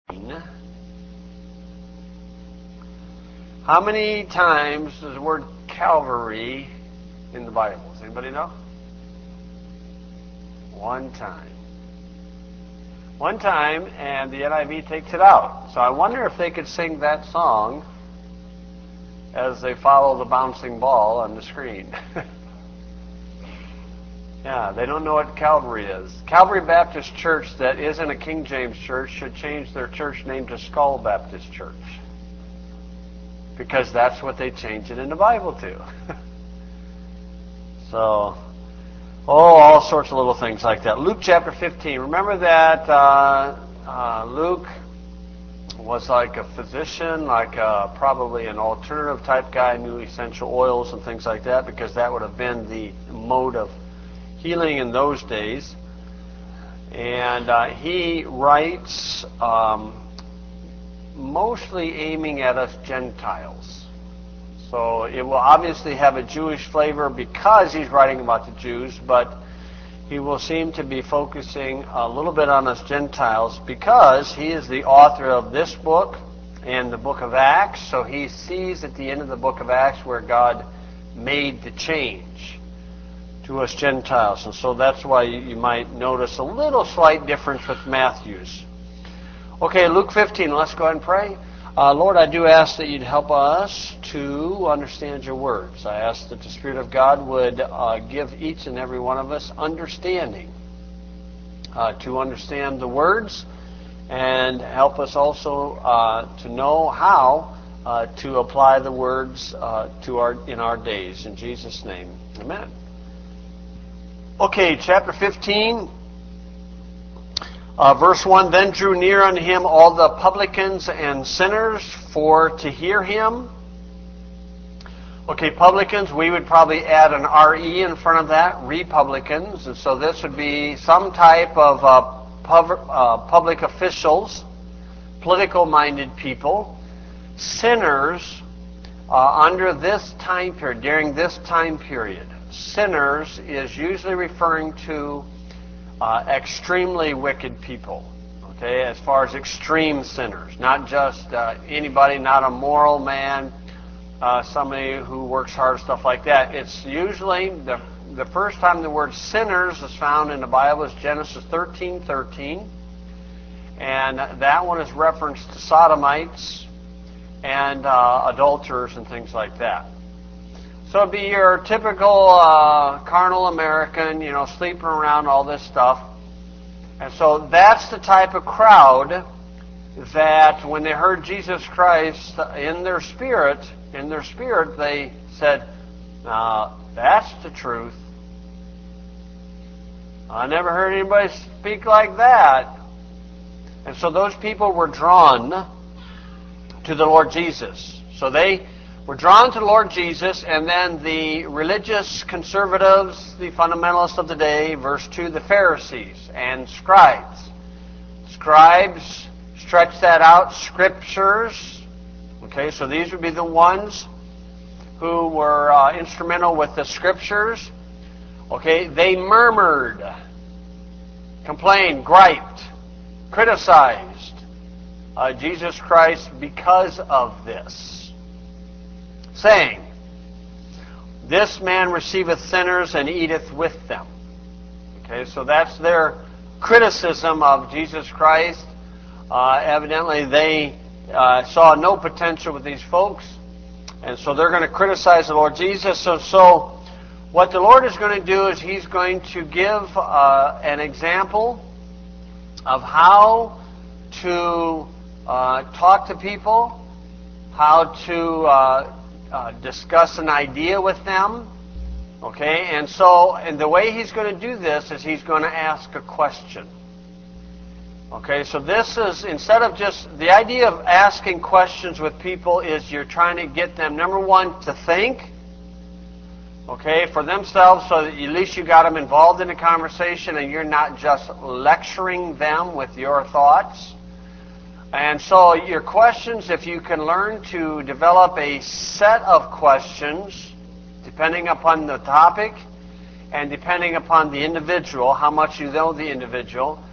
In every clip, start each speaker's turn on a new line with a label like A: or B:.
A: How many times does the word Calvary in the Bible? Does anybody know? One time. One time, and the NIV takes it out. So I wonder if they could sing that song as they follow the bouncing ball on the screen. Yeah, they don't know what Calvary is. Calvary Baptist Church that isn't a King James church should change their church name to Skull Baptist Church. Because that's what they change it in the Bible to. So, all sorts of little things like that. Luke chapter 15. Remember that Luke was like a physician, like probably an alternative type guy, knew essential oils and things like that, because that would have been the mode of healing in those days. And he writes mostly aiming at us Gentiles. So it will obviously have a Jewish flavor because he's writing about the Jews, but he will seem to be focusing a little bit on us Gentiles because he is the author of this book and the book of Acts. So he sees at the end of the book of Acts where God made the change to us Gentiles. And so that's why you might notice a little slight difference with Matthew's. Okay, Luke 15, let's go ahead and pray. Lord, I do ask that you'd help us to understand your words. I ask that the Spirit of God would give each and every one of us understanding to understand the words and help us also to know how to apply the words in our days. In Jesus' name, amen. Okay, chapter 15. Verse 1, Then drew near unto him all the publicans and sinners for to hear him. Okay, publicans, we would probably add an R-E in front of that, republicans. And so this would be some type of public officials, political-minded people, sinners under this time period, during this time period. Sinners is usually referring to extremely wicked people, okay, as far as extreme sinners, not just anybody, not a moral man, somebody who works hard, stuff like that. It's usually, the first time the word sinners is found in the Bible is Genesis 13:13, and that one is referenced to sodomites and adulterers and things like that. So it'd be your typical carnal American, sleeping around, all this stuff. And so that's the type of crowd that when they heard Jesus Christ in their spirit, they said, that's the truth. I never heard anybody speak like that. And so those people were drawn to the Lord Jesus. So they were drawn to the Lord Jesus, and then the religious conservatives, the fundamentalists of the day, verse 2, the Pharisees and scribes. Scribes stretch that out, scriptures. Okay, so these would be the ones who were instrumental with the scriptures. Okay, they murmured, complained, griped, criticized Jesus Christ because of this, saying, This man receiveth sinners and eateth with them. Okay, so that's their criticism of Jesus Christ. Evidently, they saw no potential with these folks, and so they're going to criticize the Lord Jesus. So what the Lord is going to do is He's going to give an example of how to talk to people, how to discuss an idea with them. Okay, and the way he's going to do this is he's going to ask a question. Okay, so this is, instead of just, the idea of asking questions with people is you're trying to get them, number one, to think, okay, for themselves, so that at least you got them involved in the conversation and you're not just lecturing them with your thoughts. And so your questions, if you can learn to develop a set of questions, depending upon the topic and depending upon the individual, how much you know the individual,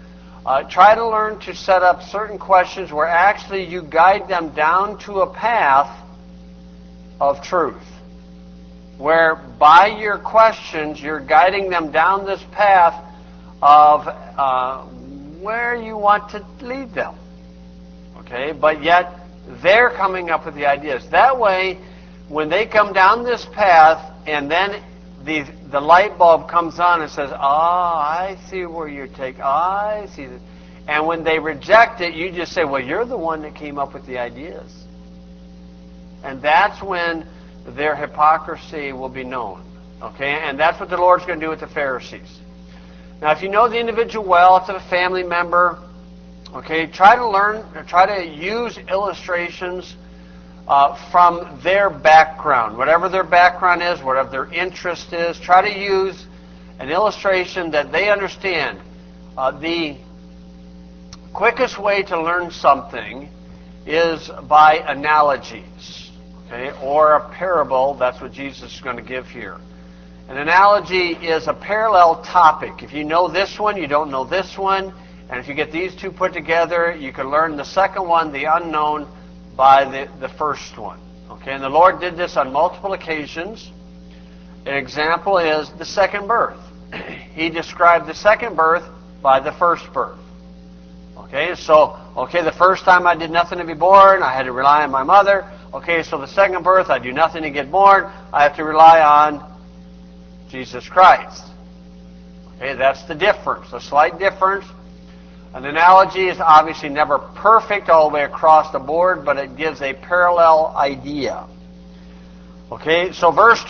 A: Try to learn to set up certain questions where actually you guide them down to a path of truth. Where by your questions, you're guiding them down this path of where you want to lead them. Okay? But yet, they're coming up with the ideas. That way, when they come down this path, and then the light bulb comes on and says, I see where you're taking, I see this. And when they reject it, you just say, well, you're the one that came up with the ideas. And that's when their hypocrisy will be known. Okay? And that's what the Lord's going to do with the Pharisees. Now, if you know the individual well, if it's a family member, okay, try to use illustrations from their background. Whatever their background is, whatever their interest is, try to use an illustration that they understand. The quickest way to learn something is by analogies, okay, or a parable. That's what Jesus is going to give here. An analogy is a parallel topic. If you know this one, you don't know this one. And if you get these two put together, you can learn the second one, the unknown, by the first one. Okay, and the Lord did this on multiple occasions. An example is the second birth. He described the second birth by the first birth. Okay, so, the first time I did nothing to be born, I had to rely on my mother. Okay, so the second birth, I do nothing to get born, I have to rely on Jesus Christ. Okay, that's the difference, a slight difference. An analogy is obviously never perfect all the way across the board, but it gives a parallel idea. Okay, so verse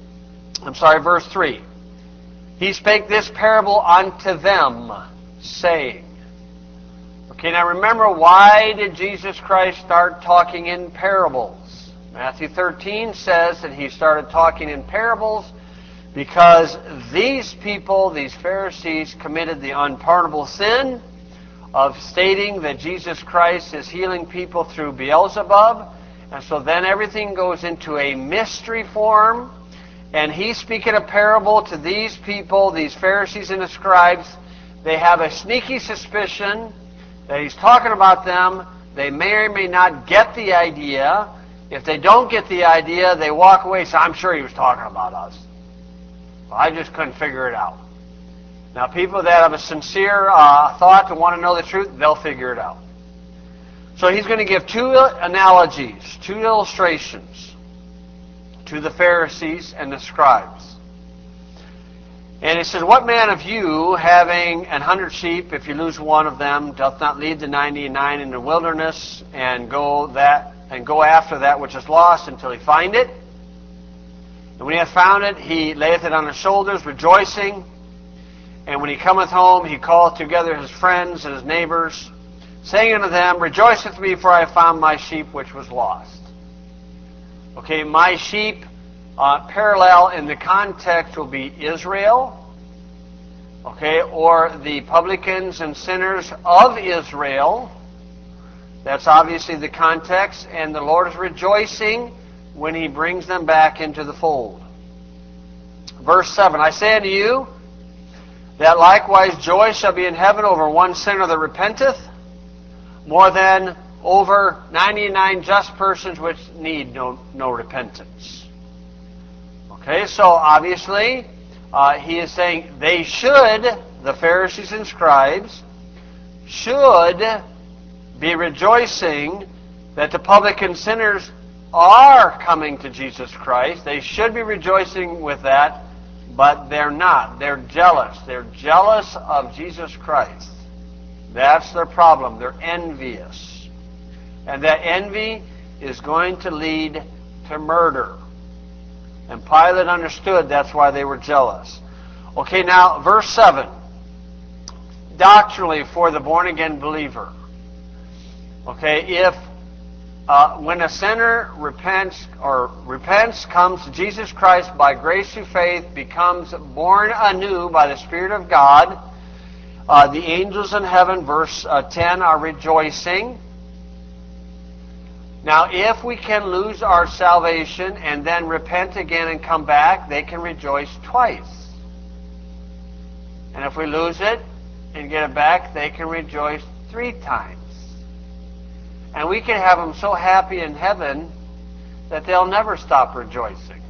A: 3. He spake this parable unto them, saying. Okay, now remember, why did Jesus Christ start talking in parables? Matthew 13 says that he started talking in parables because these people, these Pharisees, committed the unpardonable sin of stating that Jesus Christ is healing people through Beelzebub. And so then everything goes into a mystery form. And he's speaking a parable to these people, these Pharisees and the scribes. They have a sneaky suspicion that he's talking about them. They may or may not get the idea. If they don't get the idea, they walk away and say, I'm sure he was talking about us. Well, I just couldn't figure it out. Now, people that have a sincere thought to want to know the truth, they'll figure it out. So he's going to give two analogies, two illustrations to the Pharisees and the scribes. And he says, what man of you, having 100 sheep, if you lose one of them, doth not leave the 99 in the wilderness and go after that which is lost until he find it? And when he hath found it, he layeth it on his shoulders, rejoicing. And when he cometh home, he calleth together his friends and his neighbors, saying unto them, Rejoice with me, for I have found my sheep which was lost. Okay, my sheep, parallel in the context will be Israel, okay, or the publicans and sinners of Israel. That's obviously the context, and the Lord is rejoicing when he brings them back into the fold. Verse 7, I say unto you, that likewise joy shall be in heaven over one sinner that repenteth, more than over 99 just persons which need no repentance. Okay, so obviously, he is saying they should, the Pharisees and scribes, should be rejoicing that the publican sinners are coming to Jesus Christ. They should be rejoicing with that. But they're not. They're jealous. They're jealous of Jesus Christ. That's their problem. They're envious. And that envy is going to lead to murder. And Pilate understood that's why they were jealous. Okay, now, verse 7. Doctrinally for the born-again believer. Okay, if when a sinner repents, comes to Jesus Christ by grace through faith, becomes born anew by the Spirit of God, the angels in heaven, verse 10, are rejoicing. Now, if we can lose our salvation and then repent again and come back, they can rejoice twice. And if we lose it, and get it back, they can rejoice 3 times. And we can have them so happy in heaven that they'll never stop rejoicing.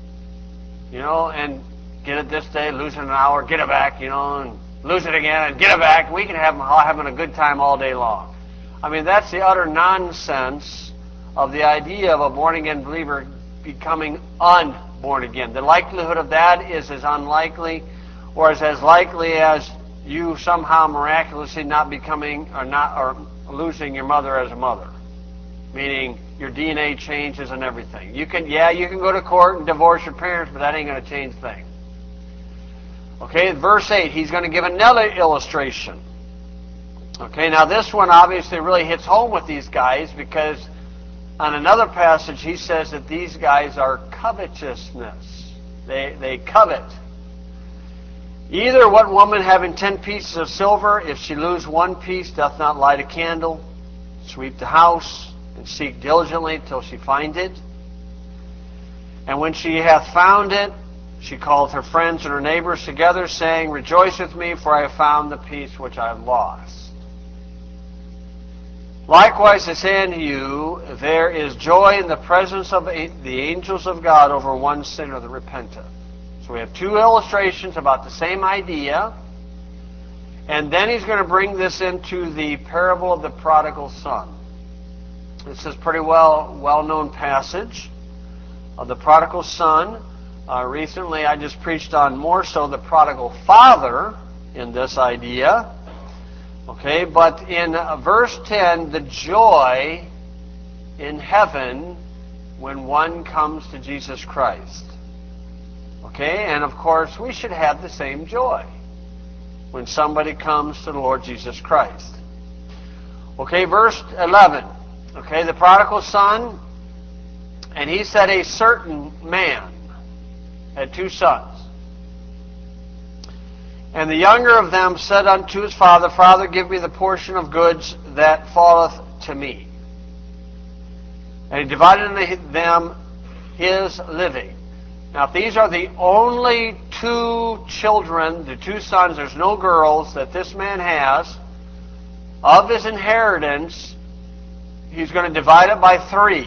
A: And get it this day, lose it an hour, get it back, and lose it again, and get it back. We can have them all having a good time all day long. I mean, that's the utter nonsense of the idea of a born-again believer becoming unborn again. The likelihood of that is as unlikely, or is as likely as you somehow miraculously not becoming or losing your mother as a mother, meaning your DNA changes and everything. You can go to court and divorce your parents, but that ain't going to change things. Okay, verse 8, he's going to give another illustration. Okay, now this one obviously really hits home with these guys, because on another passage he says that these guys are covetousness. They covet. Either what woman having 10 pieces of silver, if she lose 1 piece, doth not light a candle, sweep the house, and seek diligently till she find it? And when she hath found it, she calleth her friends and her neighbors together, saying, Rejoice with me, for I have found the piece which I have lost. Likewise I say unto you, there is joy in the presence of the angels of God over one sinner that repenteth. So we have 2 illustrations about the same idea. And then he's going to bring this into the parable of the prodigal son. This is pretty well-known passage of the prodigal son. Recently I just preached on more so the prodigal father in this idea. Okay, but in verse 10, the joy in heaven when one comes to Jesus Christ. Okay, and of course we should have the same joy when somebody comes to the Lord Jesus Christ. Okay, verse 11. Okay, the prodigal son, and he said a certain man had 2 sons. And the younger of them said unto his father, Father, give me the portion of goods that falleth to me. And he divided unto them his living. Now, if these are the only 2 children, the 2 sons, there's no girls, that this man has, of his inheritance, he's going to divide it by 3.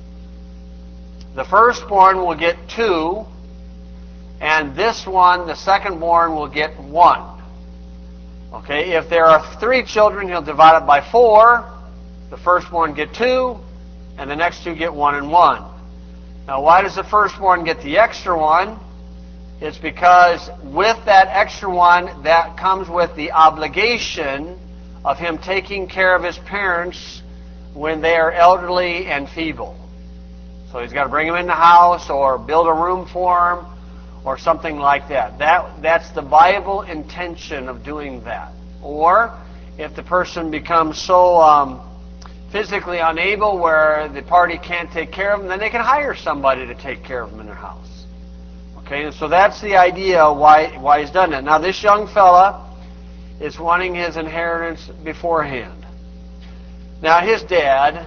A: The firstborn will get 2, and this one, the secondborn, will get 1. Okay, if there are 3 children, he'll divide it by 4. The firstborn get 2, and the next 2 get 1 and 1. Now, why does the firstborn get the extra 1? It's because with that extra 1, that comes with the obligation of him taking care of his parents when they are elderly and feeble. So he's got to bring them in the house or build a room for them or something like that. That's the Bible intention of doing that. Or if the person becomes so physically unable where the party can't take care of them, then they can hire somebody to take care of them in their house. Okay, and so that's the idea why he's done that. Now this young fella is wanting his inheritance beforehand. Now his dad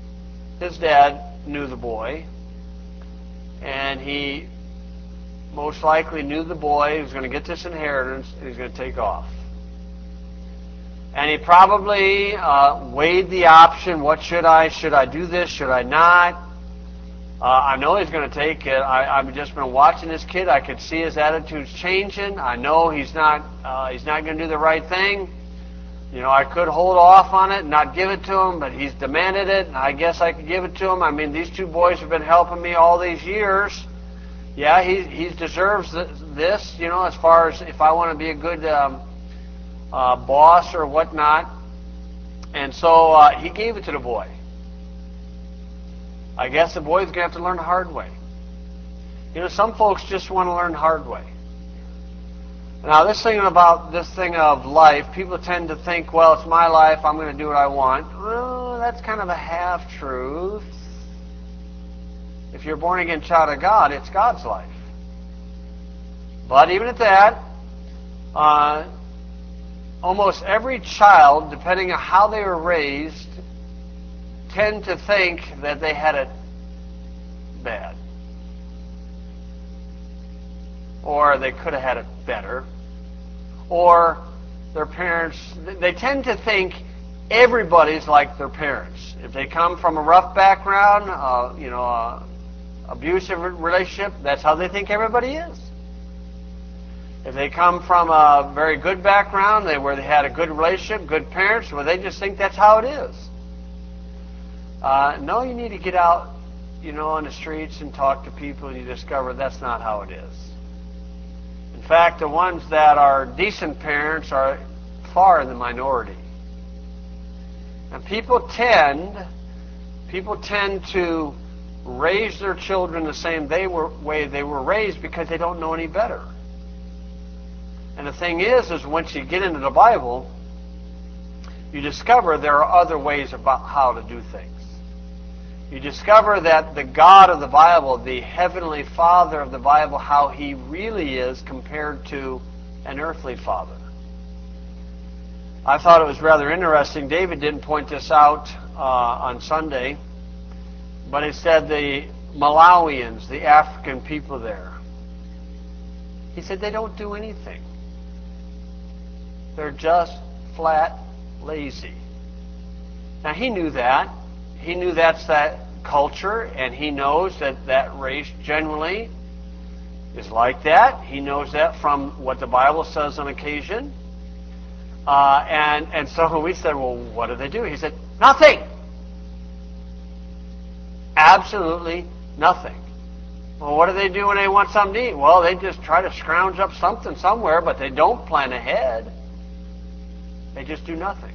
A: knew the boy, and he most likely knew the boy was going to get this inheritance and he's going to take off. And he probably weighed the option, what should I do this, should I not? I know he's going to take it. I've just been watching this kid. I could see his attitude's changing. I know he's not going to do the right thing. I could hold off on it and not give it to him, but he's demanded it, and I guess I could give it to him. I mean, these 2 boys have been helping me all these years. Yeah, he deserves this, as far as if I want to be a good boss or whatnot. And so he gave it to the boy. I guess the boy's going to have to learn the hard way. Some folks just want to learn the hard way. Now, this thing of life, people tend to think, well, it's my life, I'm going to do what I want. Well, that's kind of a half-truth. If you're a born-again child of God, it's God's life. But even at that, almost every child, depending on how they were raised, tend to think that they had it bad. Or they could have had it better. Or their parents, they tend to think everybody's like their parents. If they come from a rough background, abusive relationship, that's how they think everybody is. If they come from a very good background, where they had a good relationship, good parents, well, they just think that's how it is. No, you need to get out, on the streets and talk to people, and you discover that's not how it is. In fact, the ones that are decent parents are far in the minority. And people tend to raise their children the same way they were raised because they don't know any better. And the thing is once you get into the Bible, you discover there are other ways about how to do things. You discover that the God of the Bible, the Heavenly Father of the Bible, how He really is compared to an earthly father. I thought it was rather interesting. David didn't point this out on Sunday, but he said the Malawians, the African people there, he said they don't do anything. They're just flat lazy. Now he knew that. He knew that's that culture, and he knows that race generally is like that. He knows that from what the Bible says on occasion. And so we said, well, what do they do? He said, nothing. Absolutely nothing. Well, what do they do when they want something to eat? Well, they just try to scrounge up something somewhere, but they don't plan ahead. They just do nothing.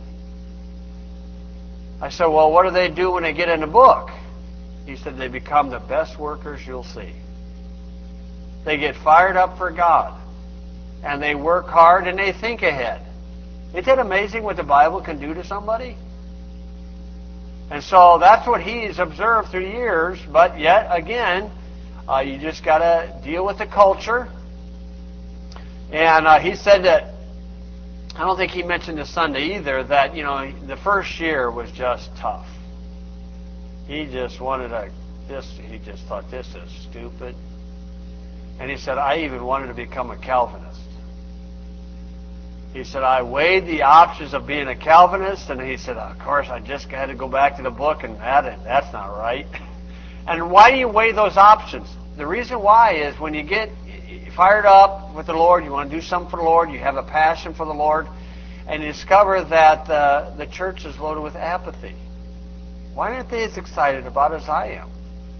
A: I said, well, what do they do when they get in a book? He said, they become the best workers you'll see. They get fired up for God, and they work hard, and they think ahead. Isn't it amazing what the Bible can do to somebody? And so that's what he's observed through years, but yet again, you just got to deal with the culture. And he said that, I don't think he mentioned this Sunday either, that, the first year was just tough. He just he just thought, this is stupid. And he said, I even wanted to become a Calvinist. He said, I weighed the options of being a Calvinist, and he said, of course, I just had to go back to the book, and that's not right. And why do you weigh those options? The reason why is when you get fired up with the Lord, you want to do something for the Lord, you have a passion for the Lord, and you discover that the church is loaded with apathy. Why aren't they as excited about it as I am?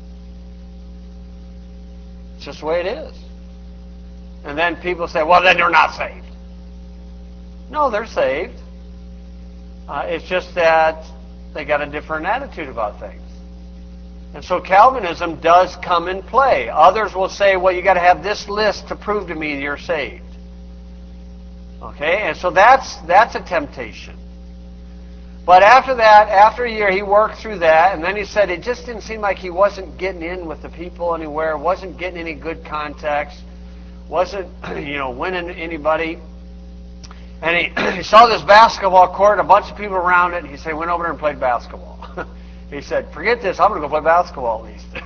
A: It's just the way it is. And then people say, well, then they're not saved. No, they're saved. It's just that they got a different attitude about things. And so Calvinism does come in play. Others will say, well, you got to have this list to prove to me that you're saved. Okay, and so that's a temptation. But after that, after a year, he worked through that, and then he said it just didn't seem like he wasn't getting in with the people anywhere, wasn't getting any good contacts, wasn't, winning anybody. And he saw this basketball court, a bunch of people around it, and he said, went over there and played basketball. He said, forget this, I'm going to go play basketball at least.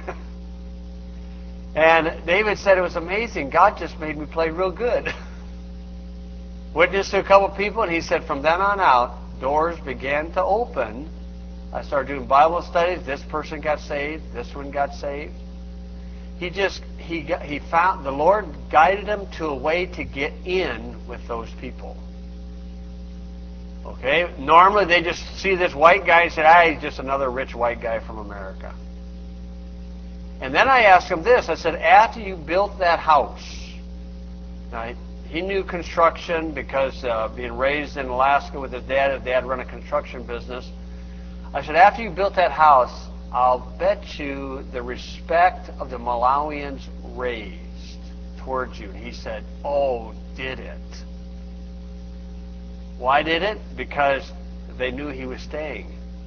A: And David said it was amazing. God just made me play real good. Witnessed to a couple people, and he said from then on out, doors began to open. I started doing Bible studies. This person got saved. This one got saved. He found the Lord guided him to a way to get in with those people. Okay? Normally they just see this white guy and say, he's just another rich white guy from America. And then I asked him this. I said, after you built that house, now, he knew construction because being raised in Alaska with his dad run a construction business. I said, after you built that house, I'll bet you the respect of the Malawians raised towards you. And he said, oh, did it? Why did it? Because they knew he was staying.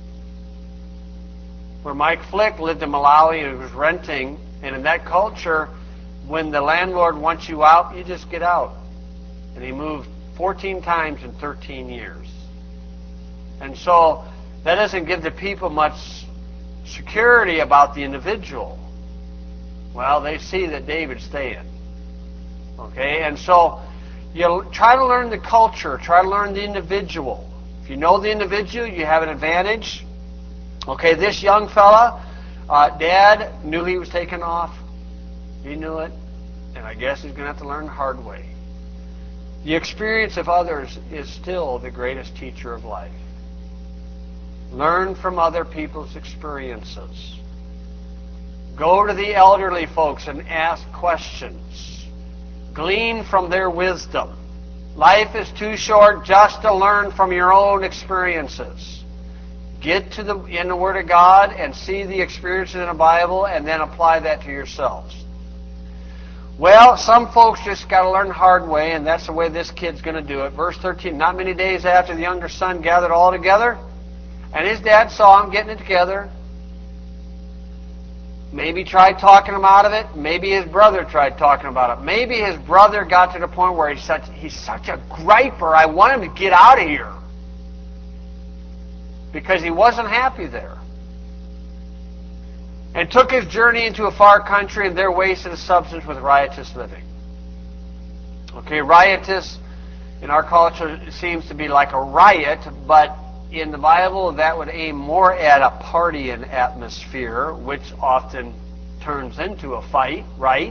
A: Where Mike Flick lived in Malawi and was renting, and in that culture, when the landlord wants you out, you just get out. And he moved 14 times in 13 years. And so that doesn't give the people much security about the individual. Well, they see that David's staying. Okay, and so You try to learn the culture. Try to learn the individual. If you know the individual, you have an advantage. Okay, this young fella, Dad knew he was taking off. He knew it. And I guess he's going to have to learn the hard way. The experience of others is still the greatest teacher of life. Learn from other people's experiences. Go to the elderly folks and ask questions. Glean from their wisdom. Life is too short just to learn from your own experiences. Get in the Word of God and see the experiences in the Bible and then apply that to yourselves. Well, some folks just got to learn the hard way, and that's the way this kid's going to do it. Verse 13, not many days after the younger son gathered all together, and his dad saw him getting it together. Maybe tried talking him out of it. Maybe his brother tried talking about it. Maybe his brother got to the point where he's such a griper, I want him to get out of here. Because he wasn't happy there. And took his journey into a far country, and there wasted his substance with riotous living. Okay, riotous in our culture seems to be like a riot, but in the Bible that would aim more at a partying atmosphere, which often turns into a fight, right?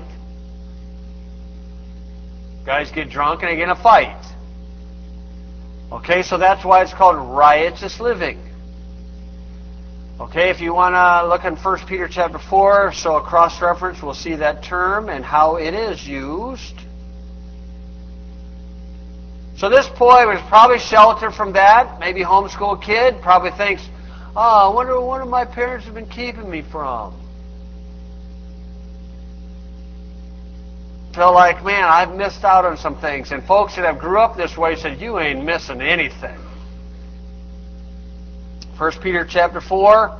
A: Guys get drunk and they get in a fight. Okay, so that's why it's called riotous living. Okay, if you want to look in 1 Peter chapter 4, so a cross-reference, we'll see that term and how it is used. So this boy was probably sheltered from that, maybe homeschool kid, probably thinks, oh, I wonder what my parents have been keeping me from. Feel like, man, I've missed out on some things. And folks that have grew up this way said, you ain't missing anything. 1 Peter chapter 4.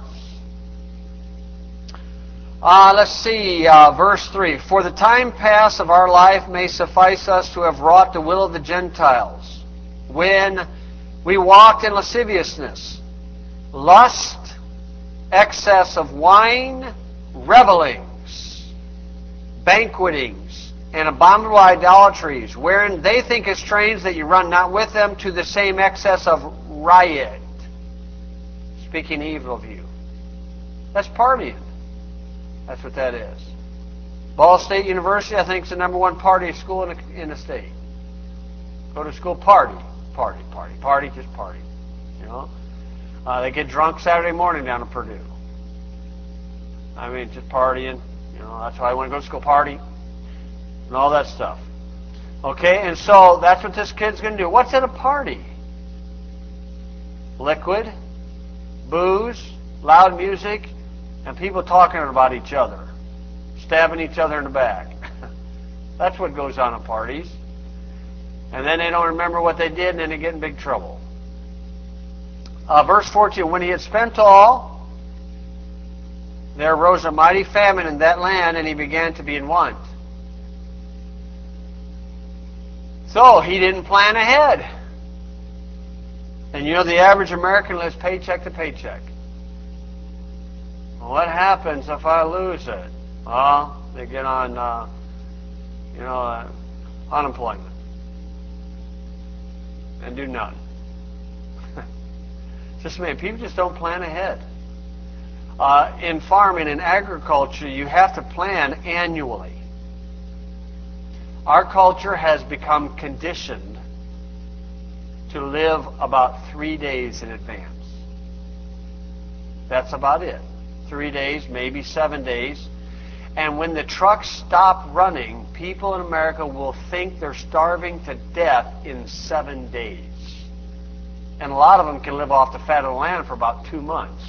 A: Let's see, verse 3. For the time past of our life may suffice us to have wrought the will of the Gentiles, when we walked in lasciviousness, lust, excess of wine, revelings, banquetings, and abominable idolatries, wherein they think it strange that you run not with them to the same excess of riot, speaking evil of you. That's partying. That's what that is. Ball State University, I think, is the #1 party school in the state. Go to school, party, just party. You know, they get drunk Saturday morning down at Purdue. I mean, just partying. You know, that's why I want to go to school, party, and all that stuff. Okay, and so that's what this kid's going to do. What's at a party? Liquid, booze, loud music, and people talking about each other, stabbing each other in the back. That's what goes on at parties. And then they don't remember what they did, and then they get in big trouble. Verse 14, when he had spent all, there arose a mighty famine in that land, and he began to be in want. So he didn't plan ahead. And you know the average American lives paycheck to paycheck. Well, what happens if I lose it? Well, they get on, unemployment and do nothing. Just man, people just don't plan ahead. In farming and agriculture, you have to plan annually. Our culture has become conditioned to live about 3 days in advance. That's about it. 3 days, maybe 7 days. And when the trucks stop running, people in America will think they're starving to death in 7 days. And a lot of them can live off the fat of the land for about 2 months.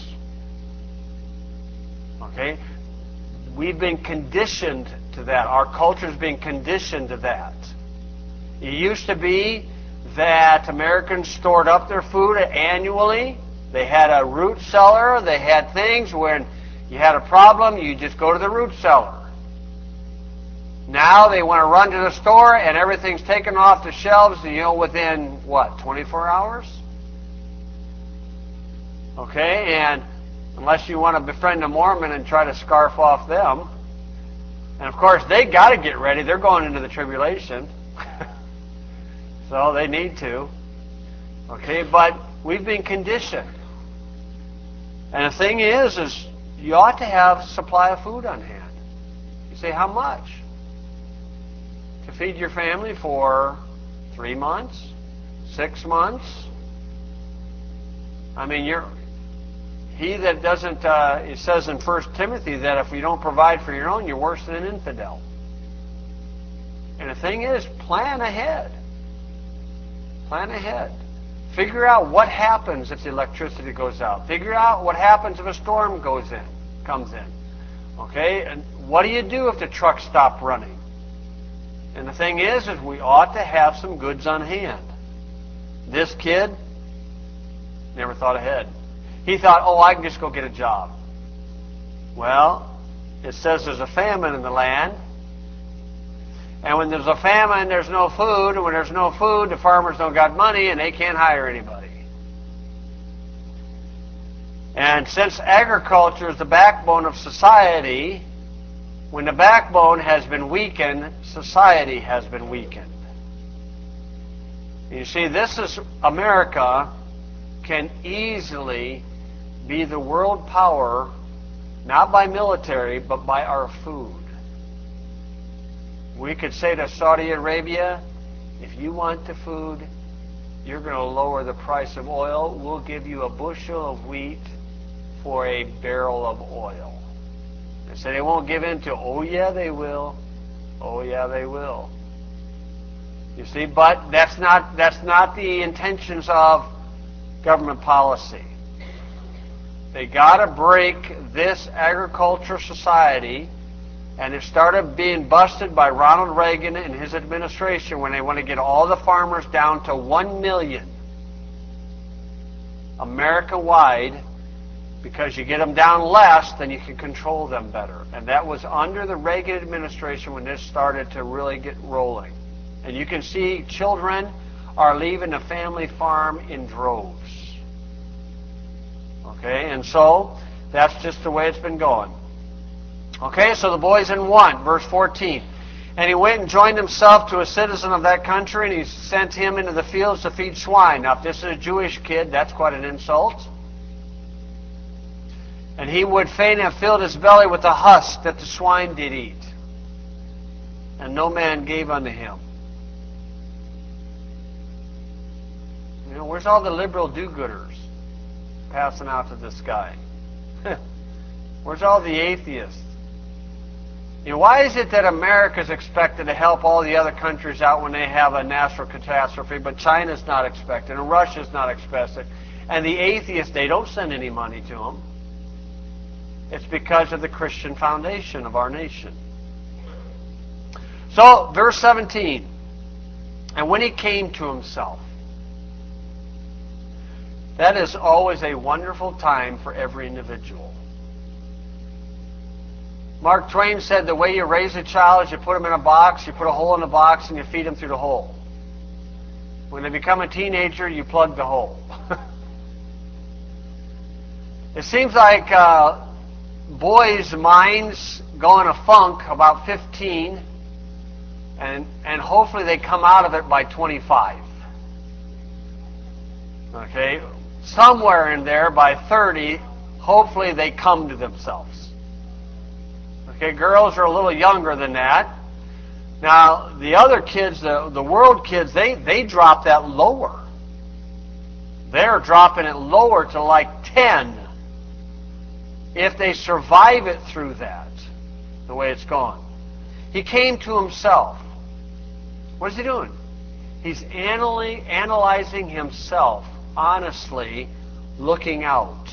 A: Okay? We've been conditioned to that. Our culture's been conditioned to that. It used to be that Americans stored up their food annually. They had a root cellar. They had things when you had a problem, you just go to the root cellar. Now they want to run to the store and everything's taken off the shelves, within, 24 hours? Okay, and unless you want to befriend a Mormon and try to scarf off them. And of course, they got to get ready. They're going into the tribulation. So they need to. Okay, but we've been conditioned. And the thing is you ought to have a supply of food on hand. You say, how much? To feed your family for 3 months? 6 months? I mean, he that doesn't, it says in 1 Timothy that if you don't provide for your own, you're worse than an infidel. And the thing is, plan ahead. Plan ahead. Figure out what happens if the electricity goes out. Figure out what happens if a storm comes in. Okay? And what do you do if the trucks stop running? And the thing is we ought to have some goods on hand. This kid never thought ahead. He thought, oh, I can just go get a job. Well, it says there's a famine in the land. And when there's a famine, there's no food. And when there's no food, the farmers don't got money and they can't hire anybody. And since agriculture is the backbone of society, when the backbone has been weakened, society has been weakened. You see, this is America can easily be the world power, not by military, but by our food. We could say to Saudi Arabia, if you want the food, you're going to lower the price of oil. We'll give you a bushel of wheat for a barrel of oil. They say they won't give in to, oh yeah, they will. Oh yeah, they will. You see, but that's not the intentions of government policy. They got to break this agriculture society. And it started being busted by Ronald Reagan and his administration when they want to get all the farmers down to 1 million America-wide, because you get them down less, then you can control them better. And that was under the Reagan administration when this started to really get rolling. And you can see children are leaving the family farm in droves. Okay, and so that's just the way it's been going. Okay, so the boys in 1, verse 14. And he went and joined himself to a citizen of that country, and he sent him into the fields to feed swine. Now, if this is a Jewish kid, that's quite an insult. And he would fain have filled his belly with the husk that the swine did eat. And no man gave unto him. You know, where's all the liberal do-gooders passing out to this guy? Where's all the atheists? You know, why is it that America is expected to help all the other countries out when they have a natural catastrophe, but China's not expected, and Russia's not expected, and the atheists, they don't send any money to them? It's because of the Christian foundation of our nation. So, verse 17, and when he came to himself, that is always a wonderful time for every individual. Mark Twain said the way you raise a child is you put them in a box, you put a hole in the box, and you feed them through the hole. When they become a teenager, you plug the hole. It seems like boys' minds go in a funk about 15, and hopefully they come out of it by 25. Okay? Somewhere in there, by 30, hopefully they come to themselves. Okay, girls are a little younger than that. Now, the other kids, the world kids, they drop that lower. They're dropping it lower to like 10 if they survive it through that, the way it's gone. He came to himself. What is he doing? He's analyzing himself, honestly, looking out.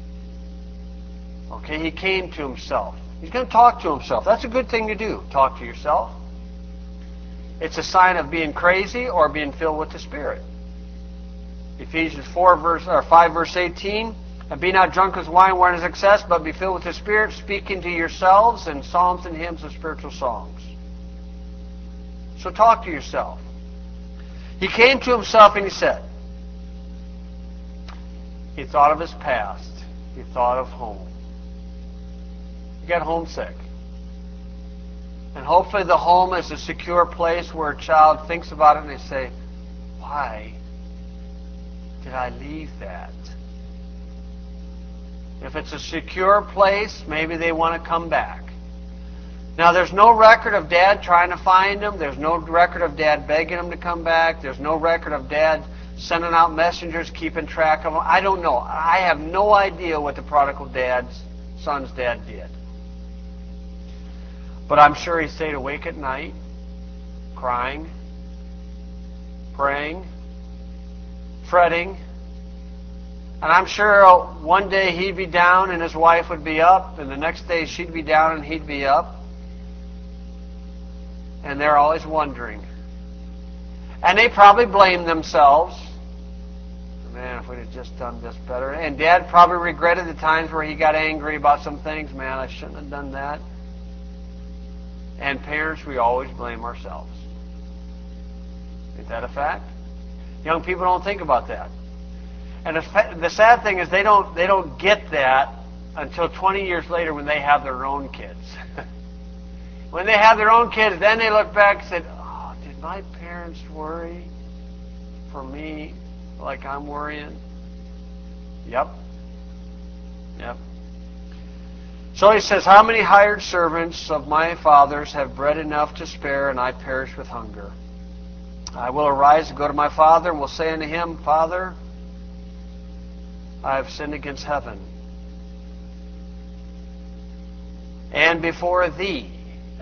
A: Okay, he came to himself. He's going to talk to himself. That's a good thing to do. Talk to yourself. It's a sign of being crazy or being filled with the Spirit. Ephesians 5, verse 18. And be not drunk with wine wherein is excess, but be filled with the Spirit, speaking to yourselves in psalms and hymns and spiritual songs. So talk to yourself. He came to himself and he said, he thought of his past. He thought of home. He got homesick. And hopefully the home is a secure place where a child thinks about it and they say, why did I leave that? If it's a secure place, maybe they want to come back. Now, there's no record of Dad trying to find them. There's no record of Dad begging them to come back. There's no record of Dad sending out messengers, keeping track of them. I don't know. I have no idea what the prodigal son's dad did. But I'm sure he stayed awake at night, crying, praying, fretting. And I'm sure one day he'd be down and his wife would be up, and the next day she'd be down and he'd be up. And they're always wondering. And they probably blame themselves. Man, if we'd have just done this better. And Dad probably regretted the times where he got angry about some things. Man, I shouldn't have done that. And parents, we always blame ourselves. Is that a fact? Young people don't think about that. And the sad thing is they don't get that until 20 years later when they have their own kids. When they have their own kids, then they look back and say, oh, did my parents worry for me like I'm worrying? Yep. So he says, how many hired servants of my father's have bread enough to spare, and I perish with hunger? I will arise and go to my father, and will say unto him, Father, I have sinned against heaven and before thee,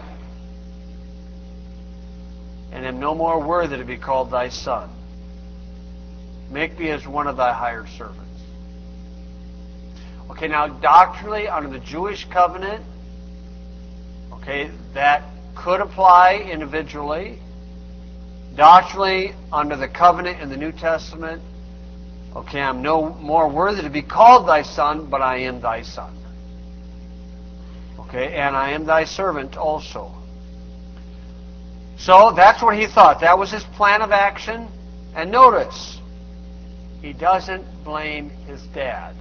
A: and am no more worthy to be called thy son. Make me as one of thy hired servants. Okay, now doctrinally, under the Jewish covenant, okay, that could apply individually. Doctrinally, under the covenant in the New Testament, okay, I'm no more worthy to be called thy son, but I am thy son. Okay, and I am thy servant also. So that's what he thought. That was his plan of action. And notice, he doesn't blame his dad.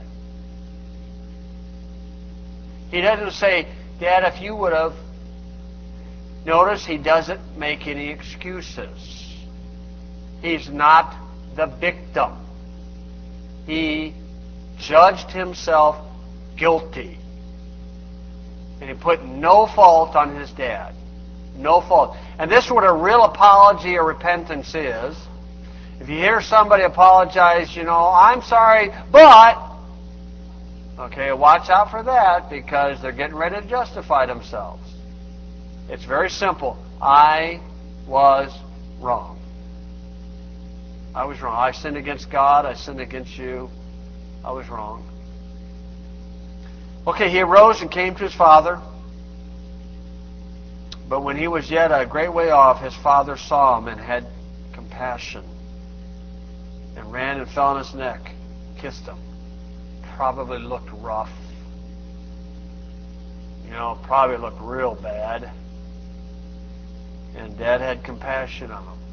A: He doesn't say, Dad, if you would have. Notice he doesn't make any excuses. He's not the victim. He judged himself guilty. And he put no fault on his dad. No fault. And this is what a real apology or repentance is. If you hear somebody apologize, I'm sorry, but... Okay, watch out for that, because they're getting ready to justify themselves. It's very simple. I was wrong. I was wrong. I sinned against God. I sinned against you. I was wrong. Okay, he arose and came to his father. But when he was yet a great way off, his father saw him and had compassion, and ran and fell on his neck, kissed him. Probably looked rough. Probably looked real bad. And Dad had compassion on him.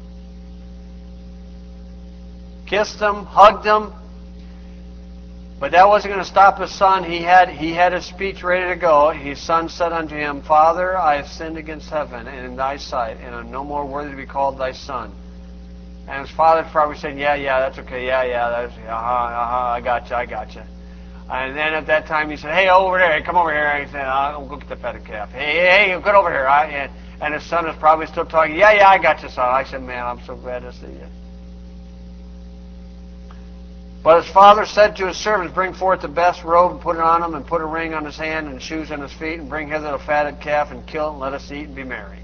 A: Kissed him, hugged him. But that wasn't going to stop his son. He had his speech ready to go. His son said unto him, Father, I have sinned against heaven and in thy sight, and am no more worthy to be called thy son. And his father's probably saying, yeah, that's okay. I got you. And then at that time he said, hey, over there, come over here. He said, I'll go get the fatted calf. Hey, get over here. And his son is probably still talking, yeah, I got you, son. I said, man, I'm so glad to see you. But his father said to his servants, bring forth the best robe and put it on him, and put a ring on his hand and shoes on his feet, and bring hither the fatted calf and kill it, and let us eat and be merry.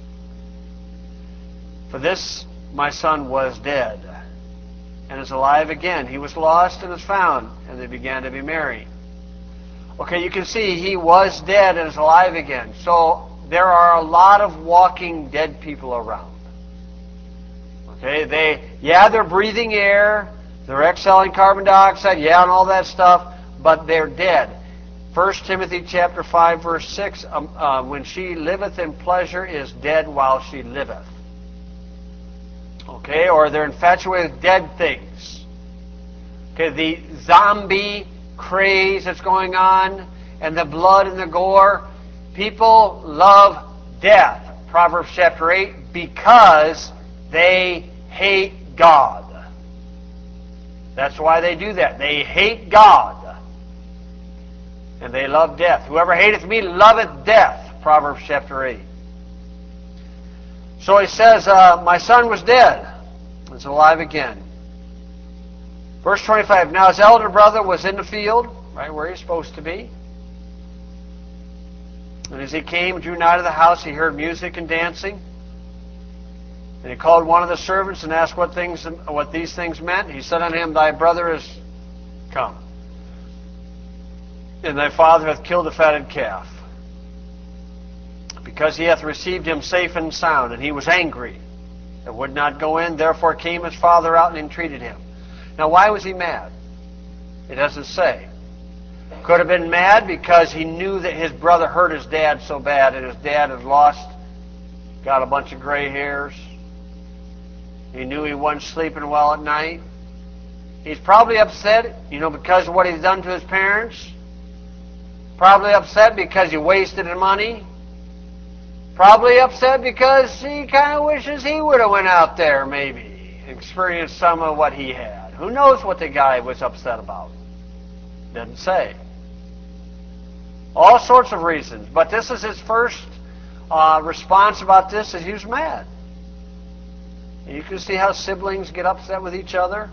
A: For this my son was dead, and is alive again. He was lost and is found, and they began to be merry. Okay, you can see he was dead and is alive again. So there are a lot of walking dead people around. Okay, they're breathing air, they're exhaling carbon dioxide, and all that stuff, but they're dead. 1 Timothy chapter 5, verse 6, when she liveth in pleasure is dead while she liveth. Okay, or they're infatuated with dead things. Okay, the zombie craze that's going on, and the blood and the gore. People love death, Proverbs chapter 8, because they hate God. That's why they do that. They hate God. And they love death. Whoever hateth me loveth death. Proverbs chapter 8. So he says, my son was dead. He's alive again. Verse 25, now his elder brother was in the field, right where he's supposed to be. And as he came and drew nigh to the house, he heard music and dancing. And he called one of the servants and asked what these things meant. He said unto him, thy brother is come, and thy father hath killed the fatted calf, because he hath received him safe and sound. And he was angry and would not go in. Therefore came his father out and entreated him. Now why was he mad? It doesn't say. Could have been mad because he knew that his brother hurt his dad so bad, and his dad had got a bunch of gray hairs. He knew he wasn't sleeping well at night. He's probably upset, because of what he's done to his parents. Probably upset because he wasted his money. Probably upset because he kind of wishes he would have went out there, maybe, and experienced some of what he had. Who knows what the guy was upset about? Doesn't say. All sorts of reasons. But this is his first response about this, is he was mad. And you can see how siblings get upset with each other.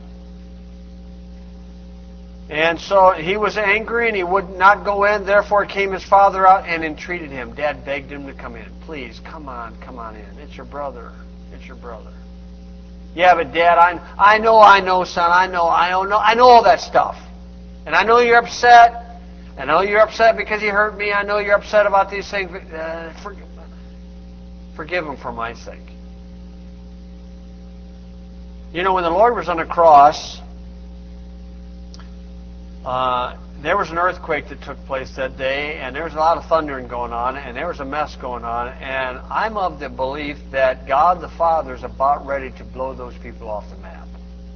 A: And so he was angry and he would not go in. Therefore came his father out and entreated him. Dad begged him to come in. Please, come on in. It's your brother. It's your brother. Yeah, but Dad, I know, son. I know all that stuff. And I know you're upset. I know you're upset because he hurt me. I know you're upset about these things. Forgive him for my sake. When the Lord was on the cross, there was an earthquake that took place that day, and there was a lot of thundering going on, and there was a mess going on, and I'm of the belief that God the Father is about ready to blow those people off the map.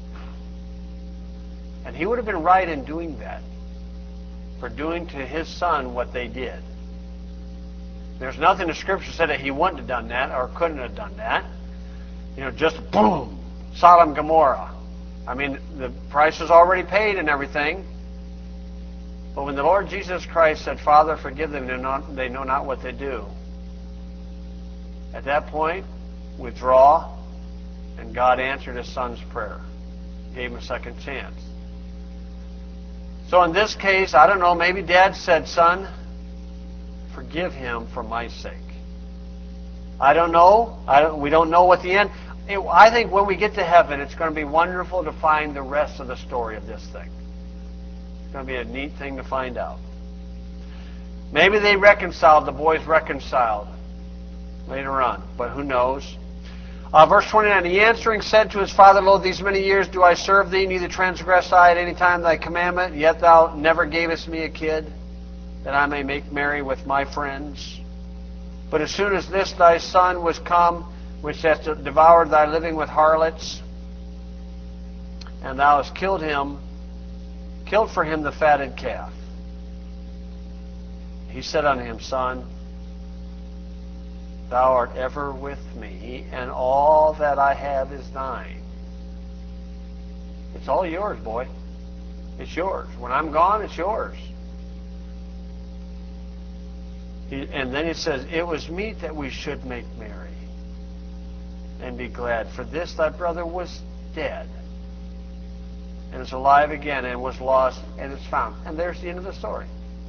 A: And he would have been right in doing that, for doing to his son what they did. There's nothing in Scripture said that he wouldn't have done that or couldn't have done that. Just boom, Sodom and Gomorrah. I mean, the price was already paid and everything. But when the Lord Jesus Christ said, Father, forgive them, they know not what they do. At that point, withdraw, and God answered his son's prayer. Gave him a second chance. So in this case, I don't know, maybe Dad said, son, forgive him for my sake. I don't know. We don't know what the end. I think when we get to heaven, it's going to be wonderful to find the rest of the story of this thing. It's going to be a neat thing to find out. Maybe they reconciled, the boys reconciled later on, but who knows? Verse 29, he answering said to his father, Lo, these many years do I serve thee, neither transgress I at any time thy commandment, yet thou never gavest me a kid, that I may make merry with my friends. But as soon as this thy son was come, which hath devoured thy living with harlots, and thou hast killed for him the fatted calf. He said unto him, Son, thou art ever with me, and all that I have is thine. It's all yours, boy. It's yours. When I'm gone, it's yours. And then he says, it was meet that we should make merry and be glad. For this thy brother was dead, and is alive again, and was lost, and is found. And there's the end of the story.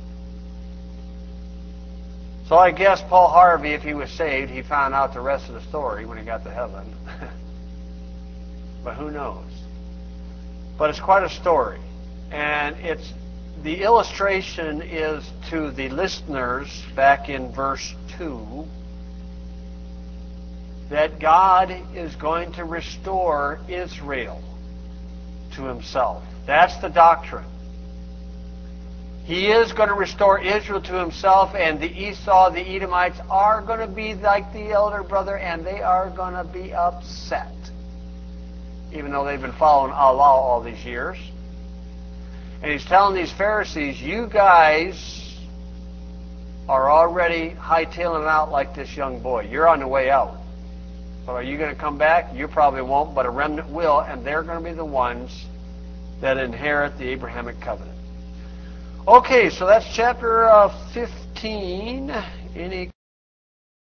A: So I guess Paul Harvey, if he was saved, he found out the rest of the story when he got to heaven. But who knows? But it's quite a story. And the illustration is to the listeners back in verse 2 that God is going to restore Israel to himself. That's the doctrine. He is going to restore Israel to himself, and the Esau, the Edomites, are going to be like the elder brother, and they are going to be upset, even though they've been following Allah all these years. And he's telling these Pharisees, you guys are already hightailing it out like this young boy. You're on the way out. But are you going to come back? You probably won't, but a remnant will, and they're going to be the ones that inherit the Abrahamic covenant. Okay, so that's chapter 15. Any